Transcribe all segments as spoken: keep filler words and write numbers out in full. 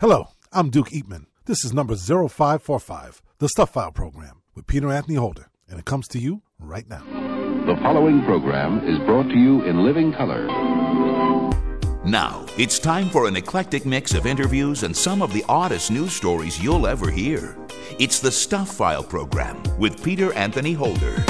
Hello, I'm Duke Eatman. This is number zero five four five, the Stuff File program with Peter Anthony Holder, and it comes to you right now. The following program is brought to you in living color. Now, it's time for an eclectic mix of interviews and some of the oddest news stories you'll ever hear. It's the Stuff File program with Peter Anthony Holder.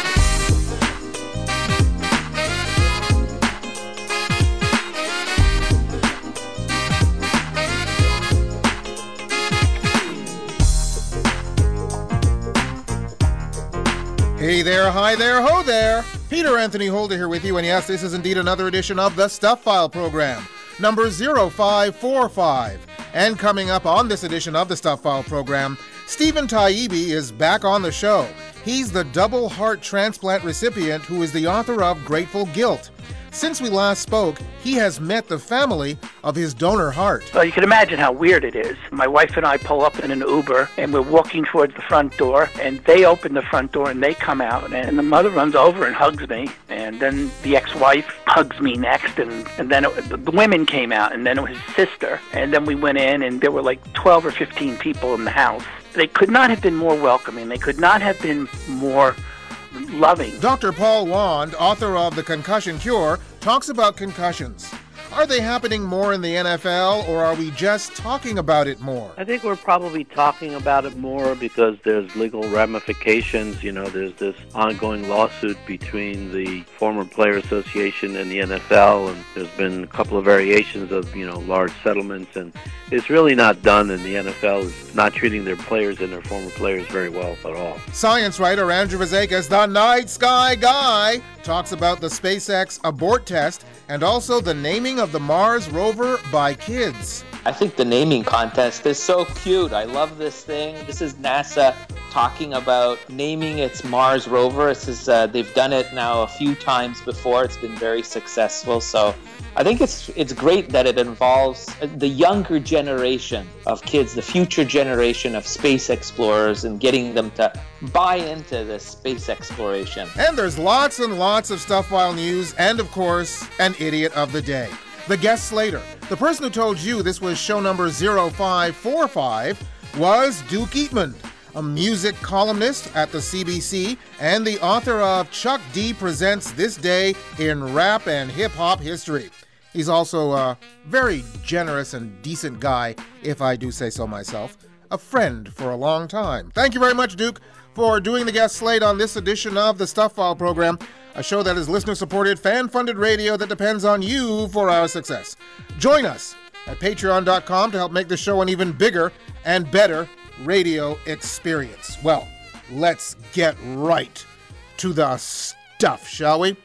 Hey there, hi there, ho there. Peter Anthony Holder here with you, and yes, this is indeed another edition of the Stuff File program, number zero five four five. And coming up on this edition of the Stuff File program, Stephen Taibbi is back on the show. He's the double heart transplant recipient who is the author of Grateful Guilt. Since we last spoke, he has met the family of his donor heart. Well, you can imagine how weird it is. My wife and I pull up in an Uber, and we're walking towards the front door, and they open the front door, and they come out, and the mother runs over and hugs me, and then the ex-wife hugs me next, and, and then it, the women came out, and then it was his sister, and then we went in, and there were like twelve or fifteen people in the house. They could not have been more welcoming. They could not have been more loving. Doctor Paul Wand, author of The Concussion Cure, talks about concussions. Are they happening more in the N F L, or are we just talking about it more? I think we're probably talking about it more because there's legal ramifications. You know, there's this ongoing lawsuit between the former Player Association and the N F L, and there's been a couple of variations of, you know, large settlements, and it's really not done, and the N F L is not treating their players and their former players very well at all. Science writer Andrew Vazakis, the Night Sky Guy, talks about the SpaceX abort test and also the naming of the Mars rover by kids. I think the naming contest is so cute. I love this thing. This is NASA talking about naming its Mars rover. This is, uh, they've done it now a few times before. It's been very successful. So I think it's it's great that it involves the younger generation of kids, the future generation of space explorers, and getting them to buy into this space exploration. And there's lots and lots of Stuff File news, and of course, an idiot of the day. The guest slater, the person who told you this was show number zero five four five, was Duke Eatman, a music columnist at the C B C and the author of Chuck D Presents This Day in Rap and Hip Hop History. He's also a very generous and decent guy, if I do say so myself. A friend for a long time. Thank you very much, Duke, for doing the guest slate on this edition of the Stuff File program, a show that is listener-supported, fan-funded radio that depends on you for our success. Join us at patreon dot com to help make the show an even bigger and better radio experience. Well, let's get right to the stuff, shall we?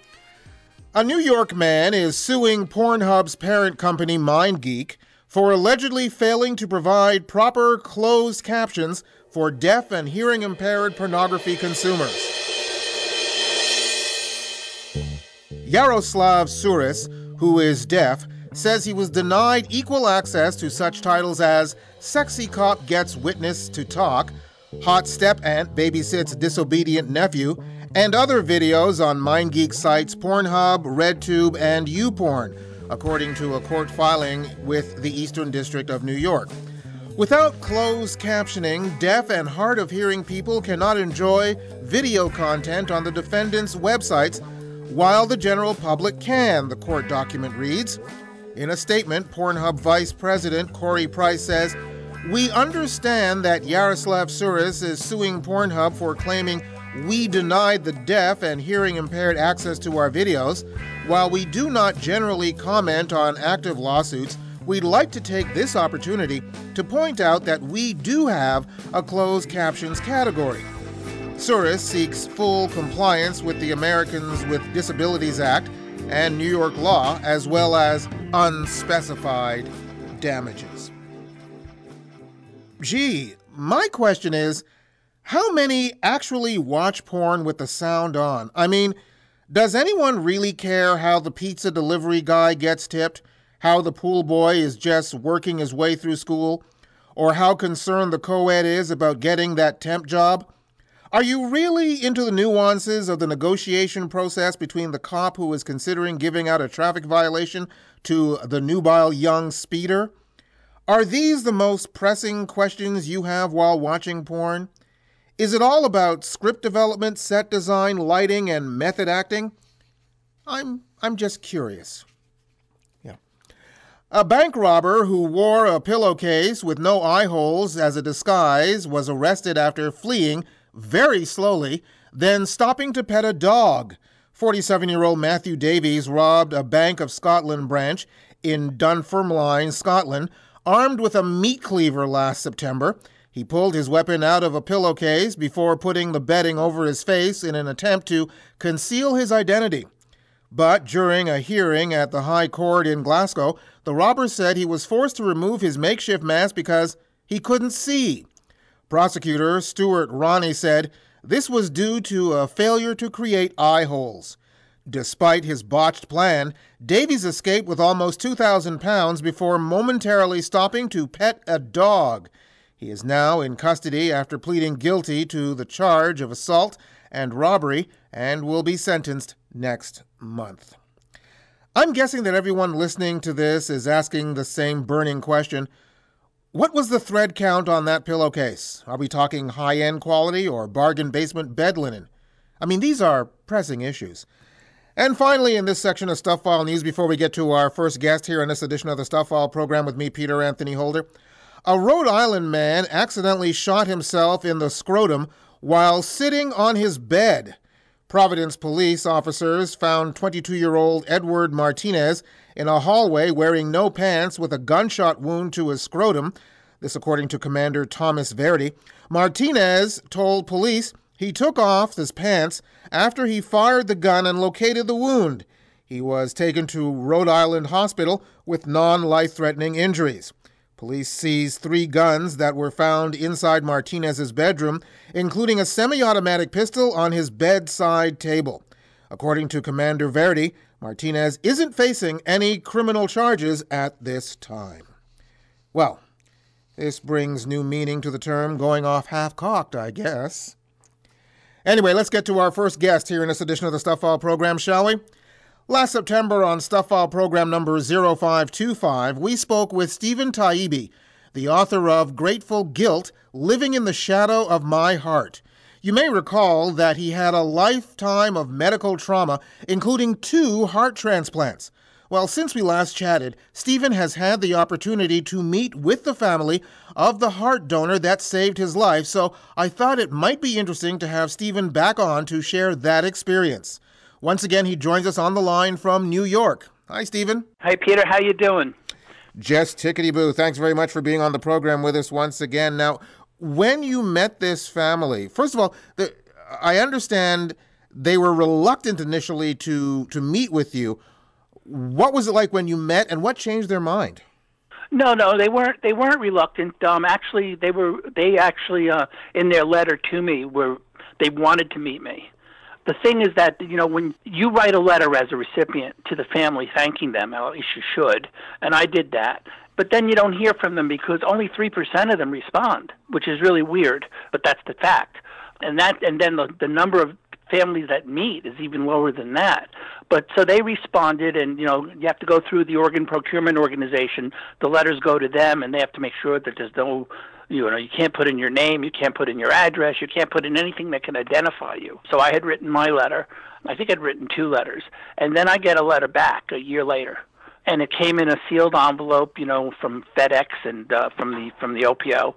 A New York man is suing Pornhub's parent company MindGeek for allegedly failing to provide proper closed captions for deaf and hearing-impaired pornography consumers. Yaroslav Suris, who is deaf, says he was denied equal access to such titles as Sexy Cop Gets Witness to Talk, Hot Step-Aunt Babysits Disobedient Nephew, and other videos on MindGeek sites Pornhub, RedTube, and YouPorn, according to a court filing with the Eastern District of New York. Without closed captioning, deaf and hard of hearing people cannot enjoy video content on the defendant's websites, while the general public can, the court document reads. In a statement, Pornhub Vice President Corey Price says, "We understand that Yaroslav Suris is suing Pornhub for claiming we denied the deaf and hearing impaired access to our videos. While we do not generally comment on active lawsuits, we'd like to take this opportunity to point out that we do have a closed captions category." Suris seeks full compliance with the Americans with Disabilities Act and New York law, as well as unspecified damages. Gee, my question is, how many actually watch porn with the sound on? I mean, does anyone really care how the pizza delivery guy gets tipped, how the pool boy is just working his way through school, or how concerned the co-ed is about getting that temp job? Are you really into the nuances of the negotiation process between the cop who is considering giving out a traffic violation to the nubile young speeder? Are these the most pressing questions you have while watching porn? Is it all about script development, set design, lighting, and method acting? I'm I'm just curious. Yeah. A bank robber who wore a pillowcase with no eye holes as a disguise was arrested after fleeing very slowly, then stopping to pet a dog. forty-seven-year-old Matthew Davies robbed a Bank of Scotland branch in Dunfermline, Scotland, armed with a meat cleaver last September. He pulled his weapon out of a pillowcase before putting the bedding over his face in an attempt to conceal his identity. But during a hearing at the High Court in Glasgow, the robber said he was forced to remove his makeshift mask because he couldn't see. Prosecutor Stuart Ronnie said this was due to a failure to create eye holes. Despite his botched plan, Davies escaped with almost two thousand pounds before momentarily stopping to pet a dog. He is now in custody after pleading guilty to the charge of assault and robbery and will be sentenced next month. I'm guessing that everyone listening to this is asking the same burning question. What was the thread count on that pillowcase? Are we talking high-end quality or bargain basement bed linen? I mean, these are pressing issues. And finally, in this section of Stuff File News, before we get to our first guest here in this edition of the Stuff File program with me, Peter Anthony Holder, a Rhode Island man accidentally shot himself in the scrotum while sitting on his bed. Providence police officers found twenty-two-year-old Edward Martinez in a hallway wearing no pants with a gunshot wound to his scrotum. This according to Commander Thomas Verdi. Martinez told police he took off his pants after he fired the gun and located the wound. He was taken to Rhode Island Hospital with non-life-threatening injuries. Police seized three guns that were found inside Martinez's bedroom, including a semi-automatic pistol on his bedside table. According to Commander Verdi, Martinez isn't facing any criminal charges at this time. Well, this brings new meaning to the term going off half-cocked, I guess. Anyway, let's get to our first guest here in this edition of the Stuff File program, shall we? Last September on Stuff File program number zero five two five, we spoke with Stephen Taibbi, the author of Grateful Guilt, Living in the Shadow of My Heart. You may recall that he had a lifetime of medical trauma, including two heart transplants. Well, since we last chatted, Stephen has had the opportunity to meet with the family of the heart donor that saved his life, so I thought it might be interesting to have Stephen back on to share that experience. Once again, he joins us on the line from New York. Hi, Stephen. Hi, Peter. How you doing? Just tickety-boo. Thanks very much for being on the program with us once again. Now, when you met this family, first of all, the, I understand they were reluctant initially to, to meet with you. What was it like when you met, and what changed their mind? No, no, they weren't. They weren't reluctant. Um, actually, they were. They actually, uh, in their letter to me, were they wanted to meet me. The thing is that, you know, when you write a letter as a recipient to the family thanking them, or at least you should, and I did that, but then you don't hear from them because only three percent of them respond, which is really weird, but that's the fact. And that, and then the, the number of families that meet is even lower than that. But so they responded, and, you know, you have to go through the organ procurement organization. The letters go to them, and they have to make sure that there's no, you know, you can't put in your name, you can't put in your address, you can't put in anything that can identify you. So I had written my letter. I think I'd written two letters. And then I get a letter back a year later. And it came in a sealed envelope, you know, from FedEx and uh, from the from the O P O.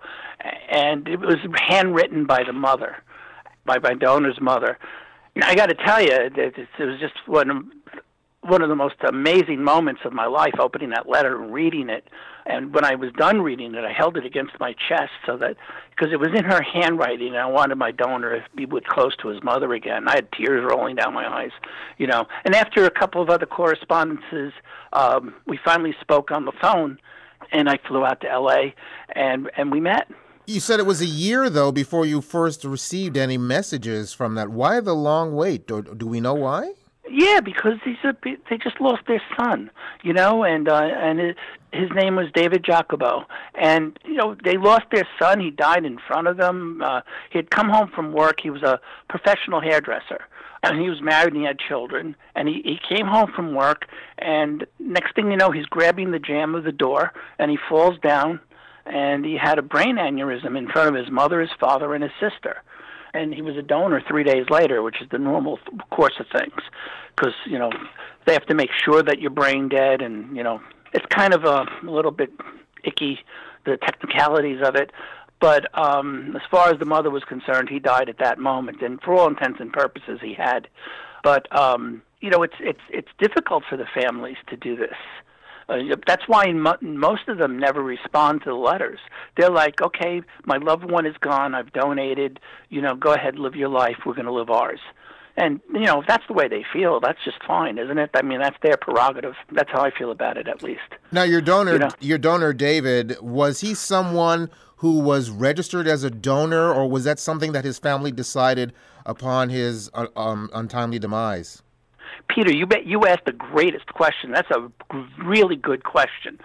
And it was handwritten by the mother, by my donor's mother. And I got to tell you, it, it was just one of, one of the most amazing moments of my life, opening that letter and reading it. And when I was done reading it, I held it against my chest so that, because it was in her handwriting, and I wanted my donor to be with close to his mother again. I had tears rolling down my eyes, you know. And after a couple of other correspondences, um, we finally spoke on the phone, and I flew out to L A, and, and we met. You said it was a year, though, before you first received any messages from that. Why the long wait? Do, do we know why? Yeah, because he's a, they just lost their son, you know, and uh, and it, his name was David Jacobo. And, you know, they lost their son. He died in front of them. Uh, he had come home from work. He was a professional hairdresser. and he was married and he had children, and he, he came home from work, and next thing you know, he's grabbing the jamb of the door, and he falls down, and he had a brain aneurysm in front of his mother, his father, and his sister. And he was a donor three days later, which is the normal course of things, because, you know, they have to make sure that you're brain dead, and, you know, it's kind of a, a little bit icky, the technicalities of it. But um, as far as the mother was concerned, he died at that moment, and for all intents and purposes, he had. But um, you know, it's it's it's difficult for the families to do this. Uh, that's why mo- most of them never respond to the letters. They're like, "Okay, my loved one is gone. I've donated. You know, go ahead, live your life. We're going to live ours." And, you know, if that's the way they feel, that's just fine, isn't it? I mean, that's their prerogative. That's how I feel about it, at least. Now, your donor, you know? your donor, David, was he someone who was registered as a donor, or was that something that his family decided upon his uh, um, untimely demise? Peter, you bet you asked the greatest question. That's a really good question.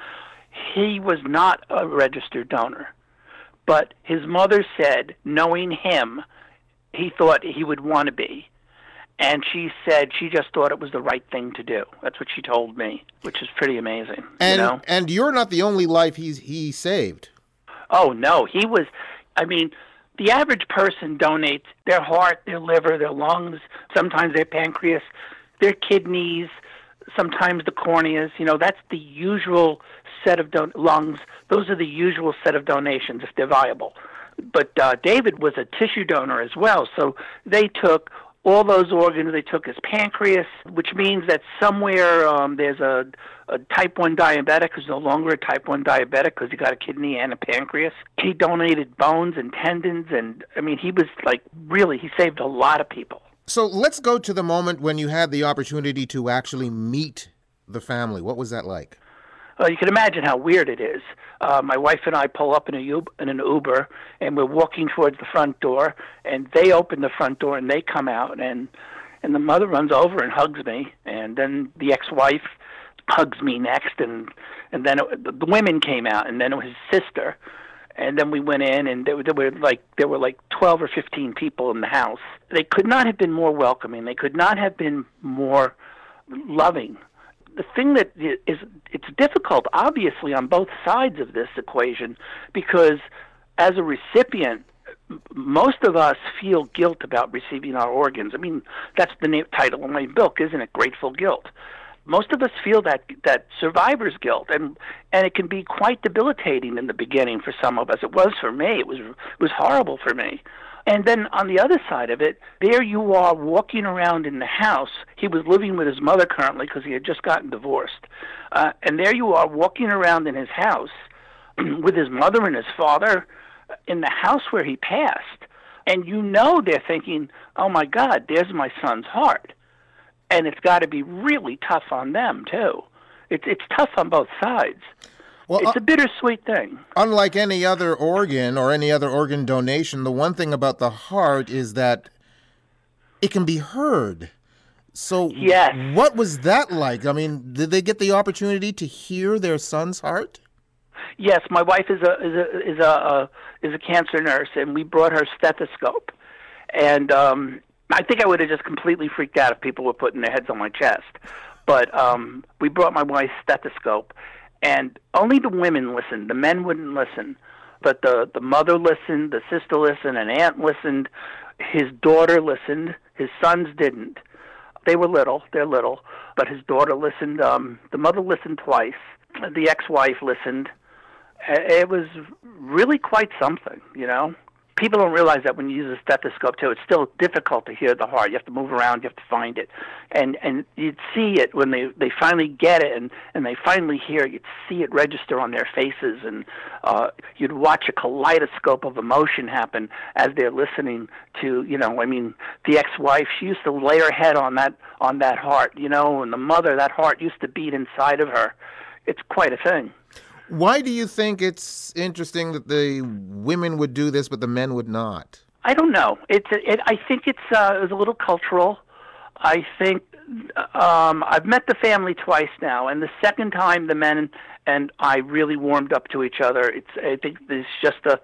He was not a registered donor, but his mother said, knowing him, he thought he would want to be. And she said she just thought it was the right thing to do. That's what she told me, which is pretty amazing. And you know? and you're not the only life he's he saved. Oh, no. He was, I mean, the average person donates their heart, their liver, their lungs, sometimes their pancreas, their kidneys, sometimes the corneas. You know, that's the usual set of don- lungs. Those are the usual set of donations if they're viable. But uh, David was a tissue donor as well, so they took all those organs. They took his pancreas, which means that somewhere um, there's a, a type one diabetic who's no longer a type one diabetic because he got a kidney and a pancreas. He donated bones and tendons, and, I mean, he was, like, really, he saved a lot of people. So let's go to the moment when you had the opportunity to actually meet the family. What was that like? Well, you can imagine how weird it is. Uh, my wife and I pull up in, a U- in an Uber, and we're walking towards the front door, and they open the front door, and they come out, and and the mother runs over and hugs me, and then the ex-wife hugs me next, and and then it, the women came out, and then it was his sister, and then we went in, and there, were- there were like there were like twelve or fifteen people in the house. They could not have been more welcoming. They could not have been more loving. The thing that is, it's difficult, obviously, on both sides of this equation, because as a recipient, most of us feel guilt about receiving our organs. I mean, that's the name, title of my book, isn't it? Grateful Guilt. Most of us feel that that survivor's guilt, and and it can be quite debilitating in the beginning for some of us. It was for me. It was it was horrible for me. And then on the other side of it, there you are walking around in the house. He was living with his mother currently because he had just gotten divorced. Uh, and there you are walking around in his house with his mother and his father in the house where he passed. And you know they're thinking, oh, my God, there's my son's heart. And it's got to be really tough on them, too. It's, it's tough on both sides. Well, it's uh, a bittersweet thing. Unlike any other organ or any other organ donation, the one thing about the heart is that it can be heard. So yes. What was that like? I mean, did they get the opportunity to hear their son's heart? Yes, my wife is a is a is a uh, is a cancer nurse, and we brought her stethoscope. And um, I think I would have just completely freaked out if people were putting their heads on my chest. But um, we brought my wife's stethoscope. And only the women listened. The men wouldn't listen. But the, the mother listened, the sister listened, an aunt listened, his daughter listened, his sons didn't. They were little, they're little, but his daughter listened. Um, the mother listened twice. The ex-wife listened. It was really quite something, you know. People don't realize that when you use a stethoscope, too, it's still difficult to hear the heart. You have to move around. You have to find it. And and you'd see it when they, they finally get it and, and they finally hear it. You'd see it register on their faces. And uh, you'd watch a kaleidoscope of emotion happen as they're listening to, you know, I mean, the ex-wife, she used to lay her head on that on that heart, you know, and the mother, that heart used to beat inside of her. It's quite a thing. Why do you think it's interesting that the women would do this, but the men would not? I don't know. It's it. I think it's uh, it was a little cultural. I think um, I've met the family twice now, and the second time the men and I really warmed up to each other. It's I think there's just a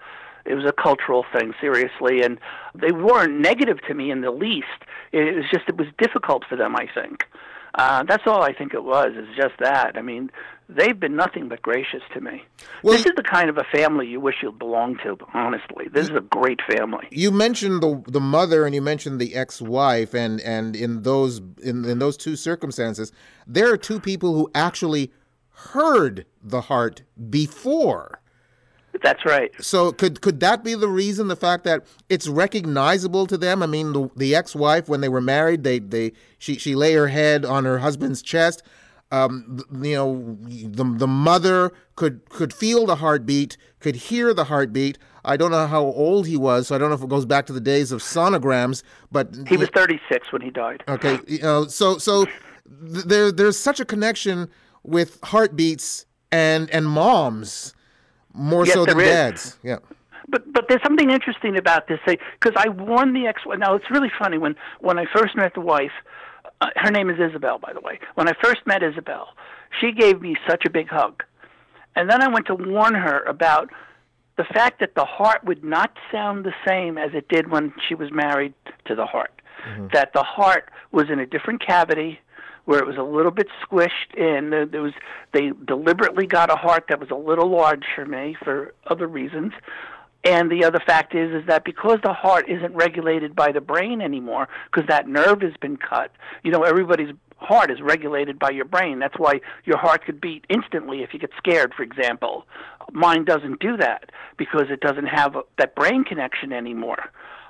It was a cultural thing, seriously, and they weren't negative to me in the least. It was just, it was difficult for them, I think. Uh, that's all I think it was, is just that. I mean, they've been nothing but gracious to me. Well, this is the kind of a family you wish you belonged to, honestly. This is a great family. You mentioned the the mother and you mentioned the ex-wife, and, and in those in, in those two circumstances, there are two people who actually heard the heart before. That's right. So could could that be the reason, the fact that it's recognizable to them? I mean, the, the ex-wife, when they were married, they, they she, she lay her head on her husband's chest. Um, you know, the the mother could could feel the heartbeat, could hear the heartbeat. I don't know how old he was, so I don't know if it goes back to the days of sonograms. But he was thirty-six when he died. Okay, you know, so so th- there there's such a connection with heartbeats and and moms. More yes, so than is. dads, yeah. But but there's something interesting about this, because I warned the ex. Now it's really funny when when I first met the wife. Uh, her name is Isabel, by the way. When I first met Isabel, she gave me such a big hug, and then I went to warn her about the fact that the heart would not sound the same as it did when she was married to the heart. Mm-hmm. That the heart was in a different cavity, where it was a little bit squished in. There was, they deliberately got a heart that was a little large for me for other reasons. And the other fact is, is that because the heart isn't regulated by the brain anymore, because that nerve has been cut, you know, everybody's heart is regulated by your brain. That's why your heart could beat instantly if you get scared, for example. Mine doesn't do that because it doesn't have a, that brain connection anymore.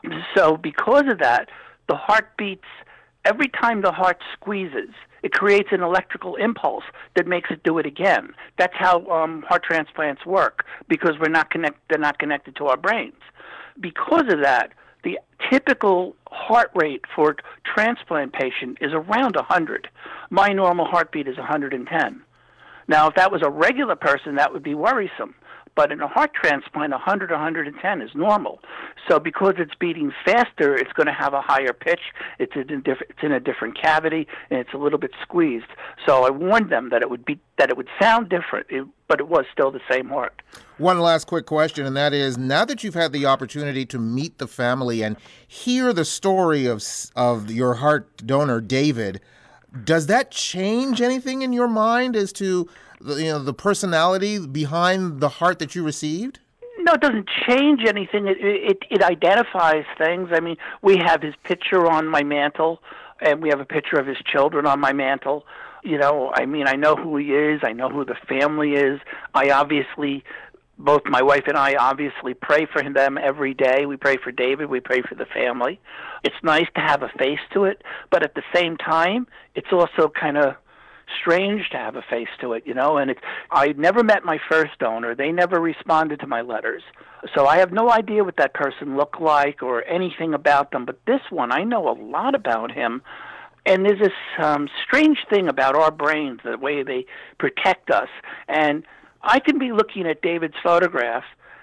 So because of that, the heart beats. Every time the heart squeezes, it creates an electrical impulse that makes it do it again. That's how um, heart transplants work, because we're not connect, they're not connected to our brains. Because of that, the typical heart rate for a transplant patient is around one hundred. My normal heartbeat is one hundred ten. Now, if that was a regular person, that would be worrisome. But in a heart transplant, one hundred, one hundred ten is normal. So because it's beating faster, it's going to have a higher pitch. It's in a different, it's in a different cavity, and it's a little bit squeezed. So I warned them that it would be that it would sound different, it, but it was still the same heart. One last quick question, and that is: now that you've had the opportunity to meet the family and hear the story of of your heart donor, David, does that change anything in your mind as to the, you know, the personality behind the heart that you received? No, it doesn't change anything. It, it it identifies things. I mean, we have his picture on my mantle, and we have a picture of his children on my mantle. You know, I mean, I know who he is. I know who the family is. I obviously, both my wife and I obviously pray for them every day. We pray for David. We pray for the family. It's nice to have a face to it, but at the same time, it's also kind of strange to have a face to it, you know, and it, I never met my first donor. They never responded to my letters. So I have no idea what that person looked like or anything about them. But this one, I know a lot about him. And there's this um, strange thing about our brains, the way they protect us. And I can be looking at David's photograph,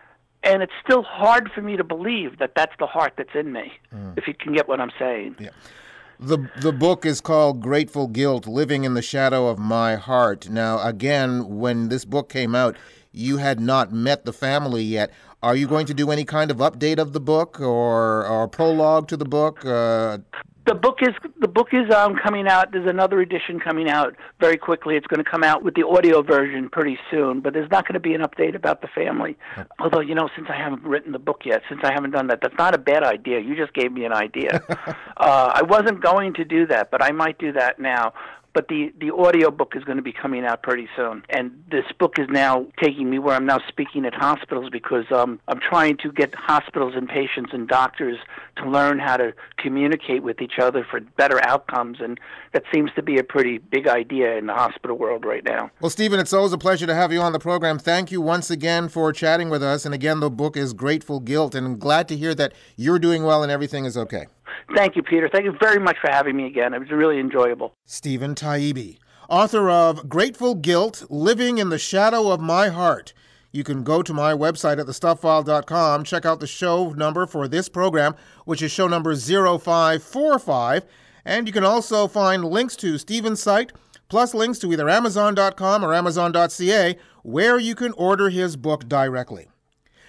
and it's still hard for me to believe that that's the heart that's in me, mm. if you can get what I'm saying. Yeah. The the book is called Grateful Guilt, Living in the Shadow of My Heart. Now, again, when this book came out, you had not met the family yet. Are you going to do any kind of update of the book or, or prologue to the book? Uh, The book is the book is um, coming out. There's another edition coming out very quickly. It's going to come out with the audio version pretty soon, but there's not going to be an update about the family. Okay. Although, you know, since I haven't written the book yet, since I haven't done that, that's not a bad idea. You just gave me an idea. uh, I wasn't going to do that, but I might do that now. But the, the audio book is going to be coming out pretty soon. And this book is now taking me where I'm now speaking at hospitals, because um, I'm trying to get hospitals and patients and doctors to learn how to communicate with each other for better outcomes. And that seems to be a pretty big idea in the hospital world right now. Well, Stephen, it's always a pleasure to have you on the program. Thank you once again for chatting with us. And again, the book is Grateful Guilt. And I'm glad to hear that you're doing well and everything is okay. Thank you, Peter. Thank you very much for having me again. It was really enjoyable. Stephen Taibbi, author of Grateful Guilt, Living in the Shadow of My Heart. You can go to my website at the stuff file dot com, check out the show number for this program, which is show number zero five four five, and you can also find links to Stephen's site, plus links to either amazon dot com or amazon dot c a, where you can order his book directly.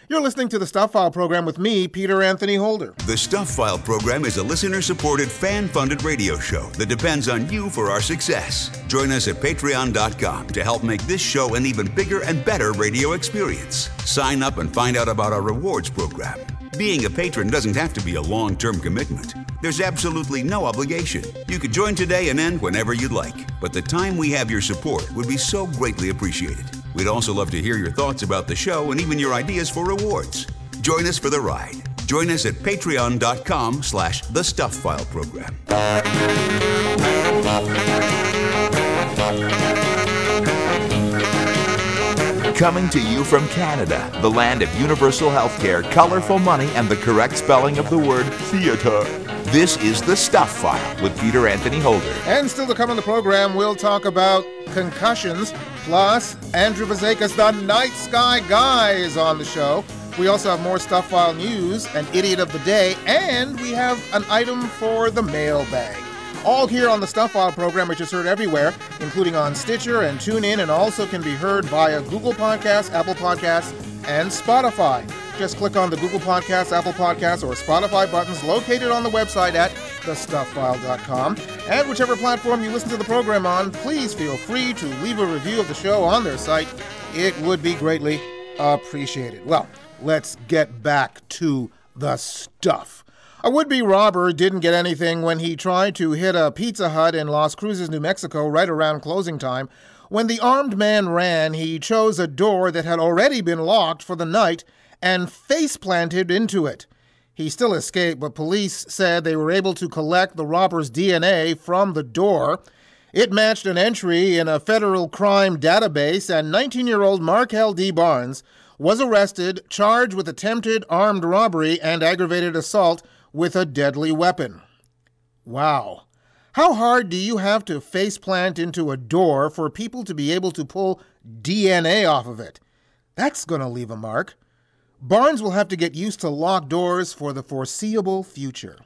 You're listening to the Stuff File program with me, Peter Anthony Holder. The Stuff File program is a listener-supported, fan-funded radio show that depends on you for our success. Join us at patreon dot com to help make this show an even bigger and better radio experience. Sign up and find out about our rewards program. Being a patron doesn't have to be a long-term commitment. There's absolutely no obligation. You could join today and end whenever you'd like, but the time we have your support would be so greatly appreciated. We'd also love to hear your thoughts about the show and even your ideas for rewards. Join us for the ride. Join us at patreon dot com slash the Stuff File program. Coming to you from Canada, the land of universal healthcare, colorful money, and the correct spelling of the word theater. This is The Stuff File with Peter Anthony Holder. And still to come on the program, we'll talk about concussions, plus Andrew Vazekas, the Night Sky Guy, is on the show. We also have more Stuff File news, an idiot of the day, and we have an item for the mailbag. All here on the Stuff File program, which is heard everywhere, including on Stitcher and TuneIn, and also can be heard via Google Podcasts, Apple Podcasts, and Spotify. Just click on the Google Podcasts, Apple Podcasts, or Spotify buttons located on the website at the stuff file dot com. And whichever platform you listen to the program on, please feel free to leave a review of the show on their site. It would be greatly appreciated. Well, let's get back to the stuff. A would-be robber didn't get anything when he tried to hit a Pizza Hut in Las Cruces, New Mexico, right around closing time. When the armed man ran, he chose a door that had already been locked for the night and face-planted into it. He still escaped, but police said they were able to collect the robber's D N A from the door. It matched an entry in a federal crime database, and nineteen-year-old Markel D. Barnes was arrested, charged with attempted armed robbery and aggravated assault with a deadly weapon. Wow. How hard do you have to face-plant into a door for people to be able to pull D N A off of it? That's going to leave a mark. Barnes will have to get used to locked doors for the foreseeable future.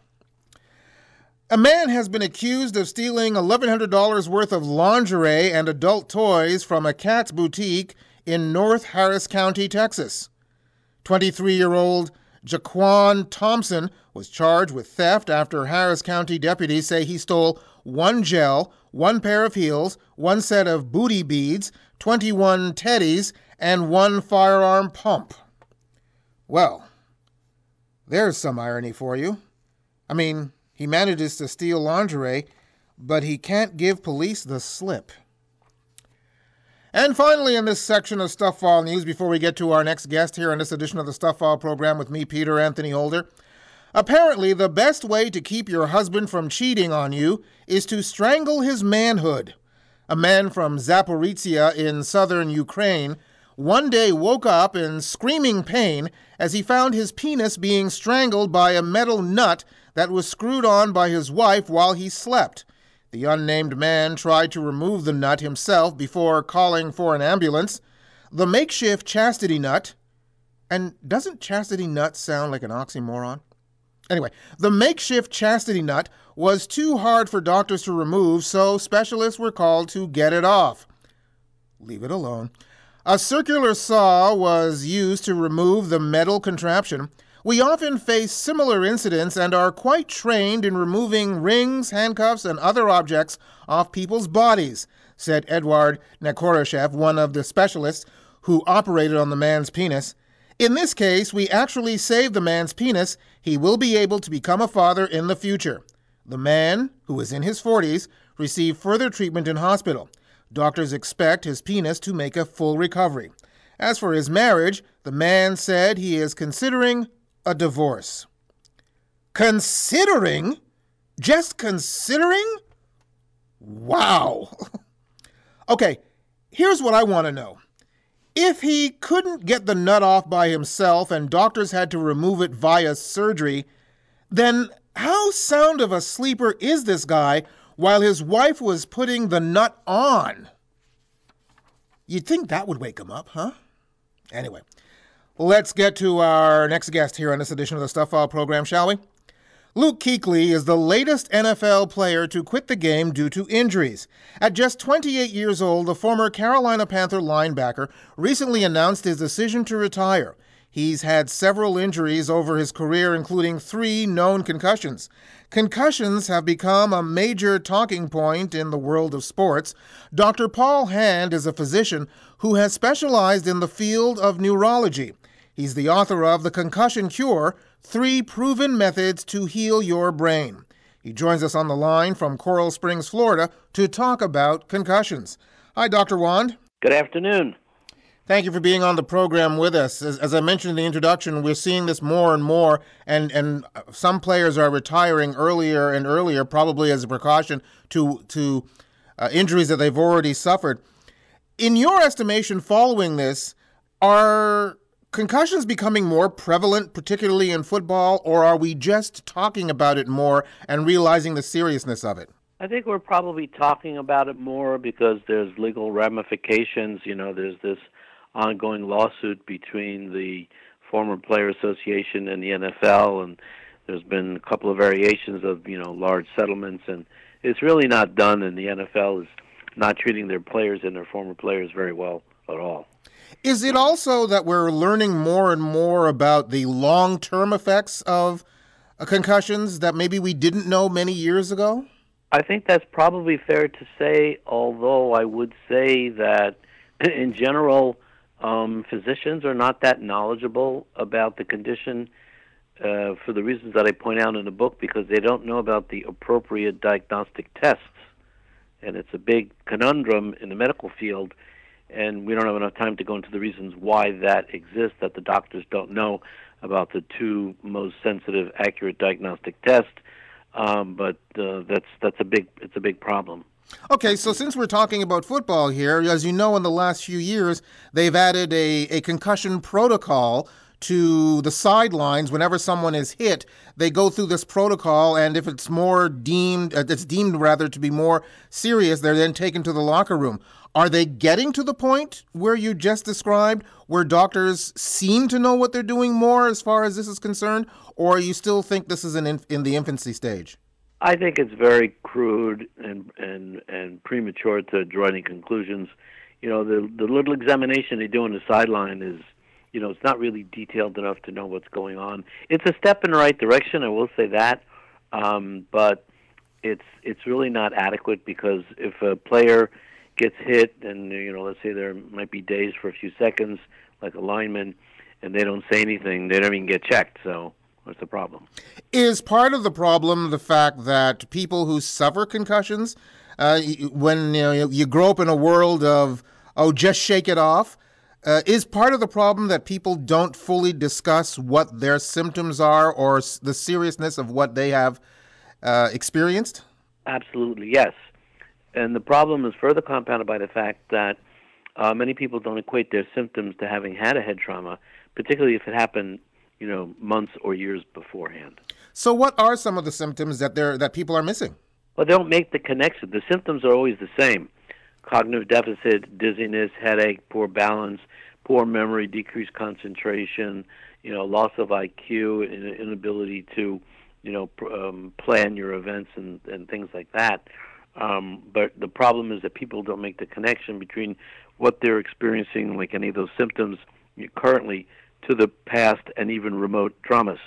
A man has been accused of stealing eleven hundred dollars worth of lingerie and adult toys from a Cat's boutique in North Harris County, Texas. twenty-three-year-old Jaquan Thompson was charged with theft after Harris County deputies say he stole one gel, one pair of heels, one set of booty beads, twenty-one teddies, and one firearm pump. Well, there's some irony for you. I mean, he manages to steal lingerie, but he can't give police the slip. And finally, in this section of Stuff File News, before we get to our next guest here in this edition of the Stuff File program with me, Peter Anthony Holder, apparently the best way to keep your husband from cheating on you is to strangle his manhood. A man from Zaporizhia in southern Ukraine one day woke up in screaming pain as he found his penis being strangled by a metal nut that was screwed on by his wife while he slept. The unnamed man tried to remove the nut himself before calling for an ambulance. The makeshift chastity nut, and doesn't chastity nut sound like an oxymoron? Anyway, the makeshift chastity nut was too hard for doctors to remove, so specialists were called to get it off. Leave it alone. A circular saw was used to remove the metal contraption. We often face similar incidents and are quite trained in removing rings, handcuffs, and other objects off people's bodies, said Eduard Nekoroshev, one of the specialists who operated on the man's penis. In this case, we actually saved the man's penis. He will be able to become a father in the future. The man, who is in his forties, received further treatment in hospital. Doctors expect his penis to make a full recovery. As for his marriage, the man said he is considering a divorce. Considering? Just considering? Wow. Okay, here's what I want to know. If he couldn't get the nut off by himself and doctors had to remove it via surgery, then how sound of a sleeper is this guy while his wife was putting the nut on? You'd think that would wake him up, huh? Anyway, let's get to our next guest here on this edition of the Stuff File program, shall we? Luke Kuechly is the latest N F L player to quit the game due to injuries. At just twenty-eight years old, the former Carolina Panther linebacker recently announced his decision to retire. He He's had several injuries over his career, including three known concussions. Concussions have become a major talking point in the world of sports. Doctor Paul Hand is a physician who has specialized in the field of neurology. He's the author of The Concussion Cure, Three Proven Methods to Heal Your Brain. He joins us on the line from Coral Springs, Florida, to talk about concussions. Hi, Doctor Wand. Good afternoon. Thank you for being on the program with us. As, as I mentioned in the introduction, we're seeing this more and more, and, and some players are retiring earlier and earlier, probably as a precaution to, to uh, injuries that they've already suffered. In your estimation, following this, are concussions becoming more prevalent, particularly in football, or are we just talking about it more and realizing the seriousness of it? I think we're probably talking about it more because there's legal ramifications. You know, there's this ongoing lawsuit between the former Player Association and the N F L, and there's been a couple of variations of, you know, large settlements, and it's really not done, and the N F L is not treating their players and their former players very well at all. Is it also that we're learning more and more about the long-term effects of uh, concussions that maybe we didn't know many years ago? I think that's probably fair to say, although I would say that in general, Um, physicians are not that knowledgeable about the condition uh, for the reasons that I point out in the book, because they don't know about the appropriate diagnostic tests. And it's a big conundrum in the medical field, and we don't have enough time to go into the reasons why that exists, that the doctors don't know about the two most sensitive, accurate diagnostic tests. Um, but uh, that's that's a big it's a big problem. Okay, so since we're talking about football here, as you know, in the last few years, they've added a, a concussion protocol to the sidelines. Whenever someone is hit, they go through this protocol, and if it's more deemed, uh, it's deemed rather to be more serious, they're then taken to the locker room. Are they getting to the point where you just described, where doctors seem to know what they're doing more as far as this is concerned, or you still think this is in, in the infancy stage? I think it's very crude and and and premature to draw any conclusions. You know, the the little examination they do on the sideline is, you know, it's not really detailed enough to know what's going on. It's a step in the right direction, I will say that, um, but it's it's really not adequate, because if a player gets hit, and, you know, let's say there might be dazed for a few seconds, like a lineman, and they don't say anything, they don't even get checked. So what's the problem? Is part of the problem the fact that people who suffer concussions, uh, when you know you grow up in a world of, oh, just shake it off, uh, is part of the problem that people don't fully discuss what their symptoms are or the seriousness of what they have uh, experienced? Absolutely, yes. And the problem is further compounded by the fact that uh, many people don't equate their symptoms to having had a head trauma, particularly if it happened, you know, months or years beforehand. So what are some of the symptoms that they're, that people are missing? Well, they don't make the connection. The symptoms are always the same. Cognitive deficit, dizziness, headache, poor balance, poor memory, decreased concentration, you know, loss of I Q, inability to, you know, um, plan your events and, and things like that. Um, but the problem is that people don't make the connection between what they're experiencing, like any of those symptoms currently, to the past and even remote traumas.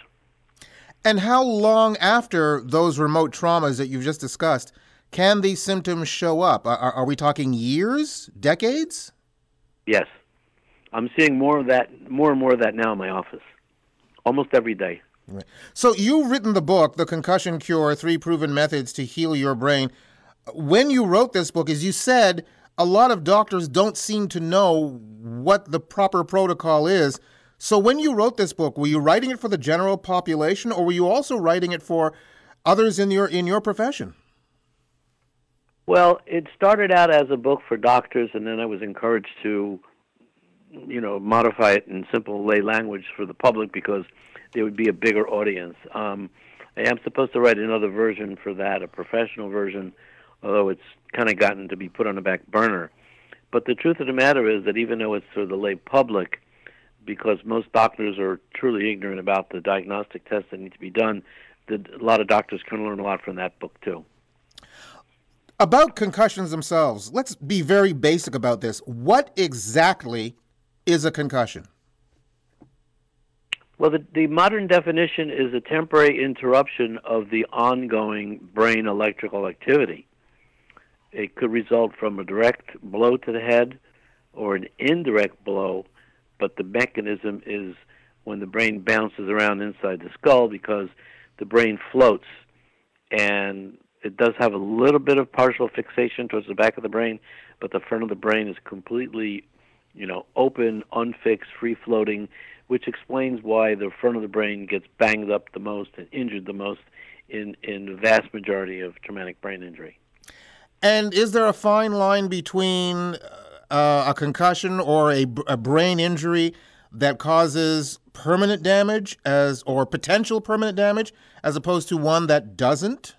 And how long after those remote traumas that you've just discussed can these symptoms show up? Are, are we talking years, decades? Yes. I'm seeing more of that, more and more of that now in my office, almost every day. Right. So you've written the book, The Concussion Cure, Three Proven Methods to Heal Your Brain. When you wrote this book, as you said, a lot of doctors don't seem to know what the proper protocol is. So when you wrote this book, were you writing it for the general population, or were you also writing it for others in your in your profession? Well, it started out as a book for doctors, and then I was encouraged to, you know, modify it in simple lay language for the public because there would be a bigger audience. Um, I am supposed to write another version for that, a professional version, although it's kind of gotten to be put on the back burner. But the truth of the matter is that even though it's for the lay public, because most doctors are truly ignorant about the diagnostic tests that need to be done, that a lot of doctors can learn a lot from that book too. About concussions themselves, let's be very basic about this. What exactly is a concussion? Well, the, the modern definition is a temporary interruption of the ongoing brain electrical activity. It could result from a direct blow to the head or an indirect blow, but the mechanism is when the brain bounces around inside the skull because the brain floats, and it does have a little bit of partial fixation towards the back of the brain, but the front of the brain is completely, you know, open, unfixed, free-floating, which explains why the front of the brain gets banged up the most and injured the most in, in the vast majority of traumatic brain injury. And is there a fine line between uh, a concussion or a, a brain injury that causes permanent damage as or potential permanent damage as opposed to one that doesn't?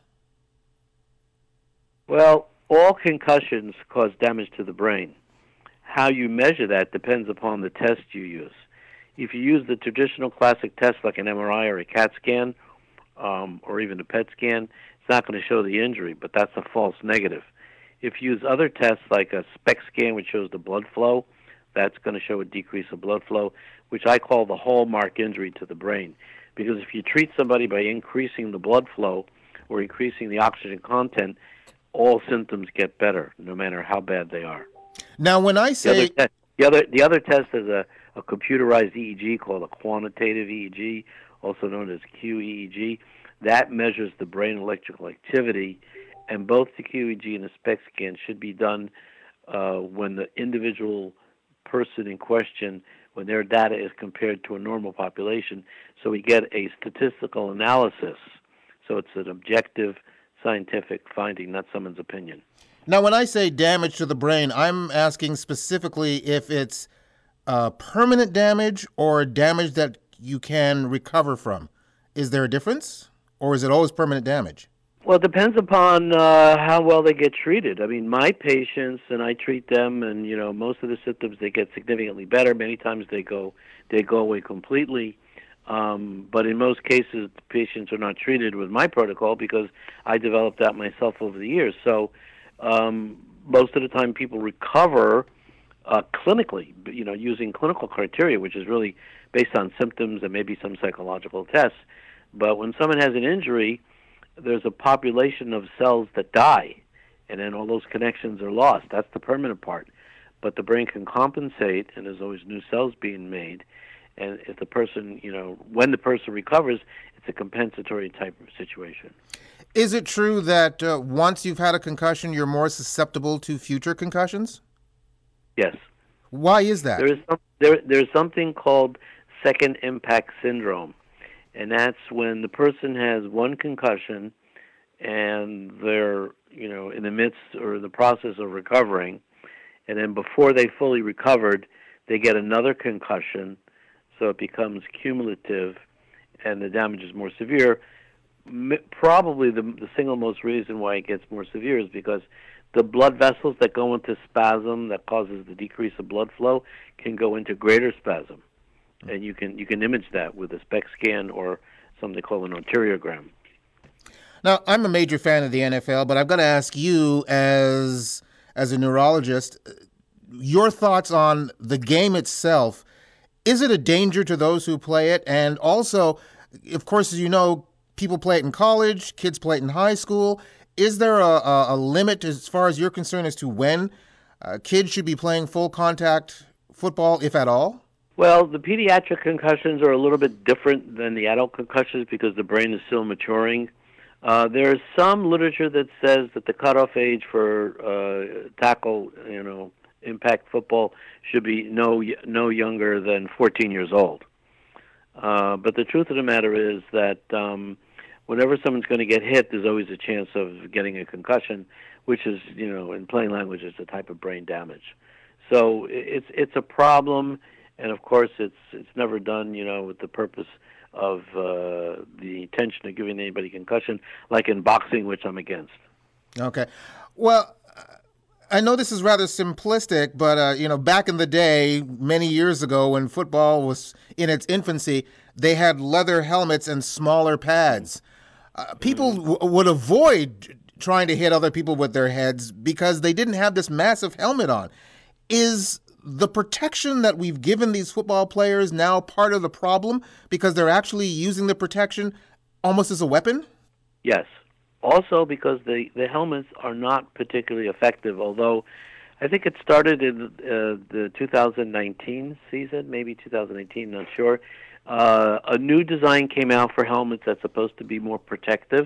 Well, all concussions cause damage to the brain. How you measure that depends upon the test you use. If you use the traditional classic test like an M R I or a CAT scan, um, or even a P E T scan, it's not going to show the injury, but that's a false negative. If you use other tests like a SPECT scan, which shows the blood flow, that's going to show a decrease of blood flow, which I call the hallmark injury to the brain. Because if you treat somebody by increasing the blood flow or increasing the oxygen content, all symptoms get better, no matter how bad they are. Now, when I say... The other, te- the other, the other test is a, a computerized E E G called a quantitative E E G, also known as Q E E G. That measures the brain electrical activity, and both the Q E E G and the SPECT scan should be done uh, when the individual person in question, when their data is compared to a normal population, so we get a statistical analysis. So it's an objective scientific finding, not someone's opinion. Now, when I say damage to the brain, I'm asking specifically if it's uh, permanent damage or damage that you can recover from. Is there a difference, or is it always permanent damage? Well, it depends upon uh, how well they get treated. I mean, my patients, and I treat them, and you know, most of the symptoms they get significantly better. Many times they go they go away completely. Um, but in most cases, patients are not treated with my protocol because I developed that myself over the years. So um, most of the time, people recover uh, clinically, you know, using clinical criteria, which is really based on symptoms and maybe some psychological tests. But when someone has an injury, there's a population of cells that die, and then all those connections are lost. That's the permanent part. But the brain can compensate, and there's always new cells being made. And if the person, you know, when the person recovers, it's a compensatory type of situation. Is it true that uh, once you've had a concussion, you're more susceptible to future concussions? Yes. Why is that? There is some, there, there's something called second impact syndrome. And that's when the person has one concussion and they're, you know, in the midst or the process of recovering, and then before they fully recovered, they get another concussion, so it becomes cumulative and the damage is more severe. M- probably the, the single most reason why it gets more severe is because the blood vessels that go into spasm that causes the decrease of blood flow can go into greater spasm. And you can you can image that with a SPECT scan or something they call an arteriogram. Now, I'm a major fan of the N F L, but I've got to ask you, as as a neurologist, your thoughts on the game itself. Is it a danger to those who play it? And also, of course, as you know, people play it in college, kids play it in high school. Is there a, a, a limit, as far as you're concerned, as to when uh, kids should be playing full contact football, if at all? Well, the pediatric concussions are a little bit different than the adult concussions because the brain is still maturing. Uh, there's some literature that says that the cutoff age for uh, tackle, you know, impact football should be no no younger than fourteen years old. Uh, but the truth of the matter is that um, whenever someone's going to get hit, there's always a chance of getting a concussion, which is, you know, in plain language, it's a type of brain damage. So it's it's a problem. And of course, it's it's never done, you know, with the purpose of uh, the intention of giving anybody concussion, like in boxing, which I'm against. Okay, well, I know this is rather simplistic, but uh, you know, back in the day, many years ago, when football was in its infancy, they had leather helmets and smaller pads. Uh, people w- would avoid trying to hit other people with their heads because they didn't have this massive helmet on. Is the protection that we've given these football players now part of the problem because they're actually using the protection almost as a weapon? Yes. Also because the, the helmets are not particularly effective, although I think it started in uh, the two thousand nineteen season, maybe two thousand eighteen, not sure. Uh, a new design came out for helmets that's supposed to be more protective,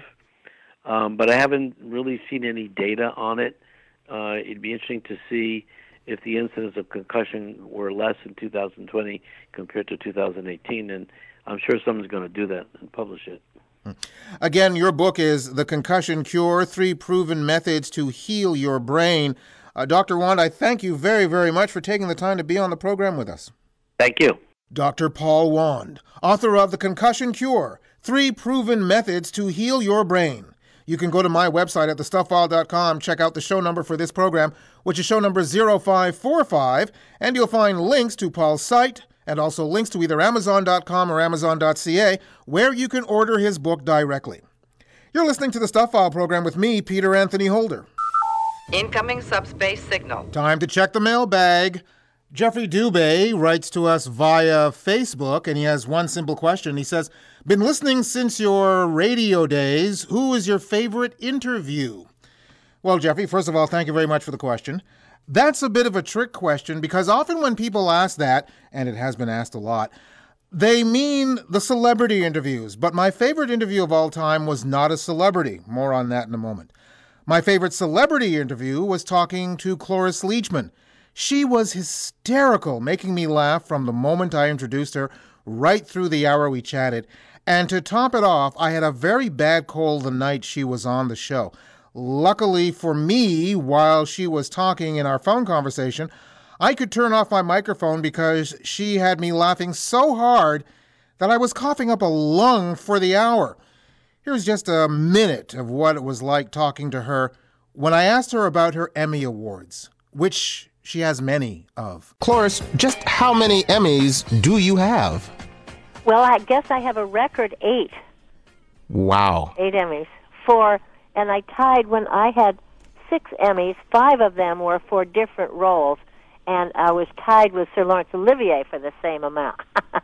um, but I haven't really seen any data on it. Uh, it'd be interesting to see if the incidence of concussion were less in two thousand twenty compared to two thousand eighteen, and I'm sure someone's going to do that and publish it. Again, your book is The Concussion Cure, Three Proven Methods to Heal Your Brain. Uh, Doctor Wand, I thank you very, very much for taking the time to be on the program with us. Thank you. Doctor Paul Wand, author of The Concussion Cure, Three Proven Methods to Heal Your Brain. You can go to my website at the stuff file dot com, check out the show number for this program, which is show number zero five four five, and you'll find links to Paul's site and also links to either amazon dot com or amazon dot c a, where you can order his book directly. You're listening to the Stuff File program with me, Peter Anthony Holder. Incoming subspace signal. Time to check the mailbag. Jeffrey Dubé writes to us via Facebook, and he has one simple question. He says, been listening since your radio days. Who is your favorite interview? Well, Jeffrey, first of all, thank you very much for the question. That's a bit of a trick question because often when people ask that, and it has been asked a lot, they mean the celebrity interviews. But my favorite interview of all time was not a celebrity. More on that in a moment. My favorite celebrity interview was talking to Cloris Leachman. She was hysterical, making me laugh from the moment I introduced her right through the hour we chatted. And to top it off, I had a very bad cold the night she was on the show. Luckily for me, while she was talking in our phone conversation, I could turn off my microphone because she had me laughing so hard that I was coughing up a lung for the hour. Here's just a minute of what it was like talking to her when I asked her about her Emmy Awards, which she has many of. Cloris, just how many Emmys do you have? Well, I guess I have a record eight. Wow. Eight Emmys. Four, and I tied when I had six Emmys. Five of them were for different roles, and I was tied with Sir Laurence Olivier for the same amount.